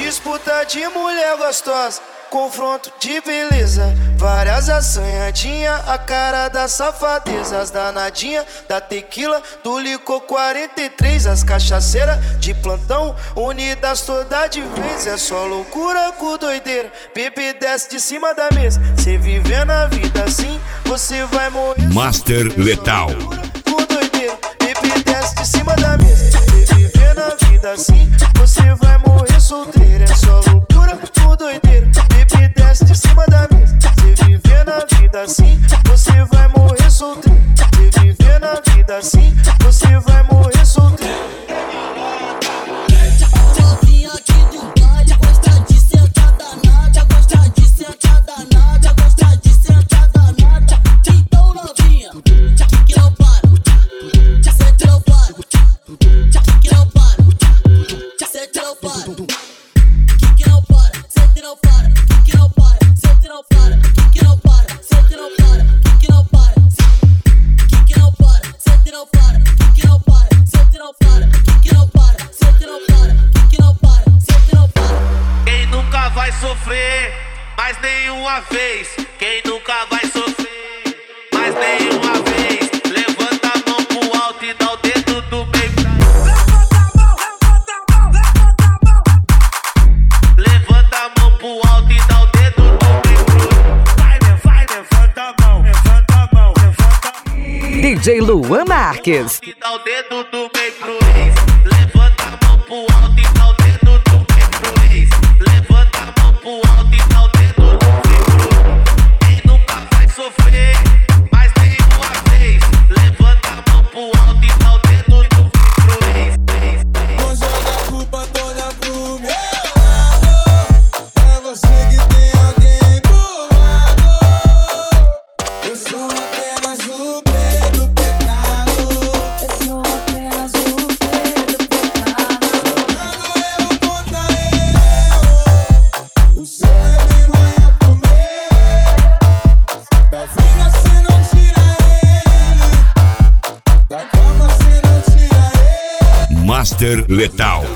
Disputa de mulher gostosa, confronto de beleza, várias assanhadinha, a cara da safadeza. As danadinha da tequila, do licor 43. As cachaceiras de plantão, unidas toda de vez. É só loucura com doideira, bebê desce de cima da mesa. Cê vivendo a vida assim, você vai morrer. Master Letal. Com doideira, bebê desce de cima da mesa. Cê vivendo a vida assim, você vai morrer solteiro. É só loucura com doideira, bebê desce de cima da mesa. Cê vivendo a vida assim, você vai morrer solteiro. Cê vivendo a vida assim, você vai morrer solteiro. Novinha aqui do baile, gosta de sentar danada, gosta de sentar danada, gosta de sentar danada. Então novinha, que não para, sente não para, que não para, sente não para, que não para, sente não para, que não para, sente não para, que não para, sente não para, que não para, que não para, sente não para, que não para, sente não para, que não para, sente não para, que não para, sente não para. Quem nunca vai sofrer mais nenhuma vez? Quem nunca vai sofrer mais nenhuma vez? Levanta a mão pro alto e dá o dedo do meio. Levanta a mão pro alto e dá o dedo do meio. Vai, levanta a mão, levanta a mão, levanta a mão. DJ Luan Marques. E dá o dedo do meio pro ex. Levanta a mão pro alto e dá o dedo do meio pro ex. Levanta a mão pro alto e dá o dedo do meio pro ex. Quem nunca vai sofrer mais nenhuma vez? Levanta a mão pro alto e dá o dedo do meio pro ex. Não joga a culpa toda pro meu lado. É você que tem alguém do lado. Eu sou apenas o pé do pecado. Eu sou apenas o pé do pecado. Jogando eu contra eu. O céu me vai a comer. Da vida cê não tira ele. Da cama cê não tira ele. Master Letal.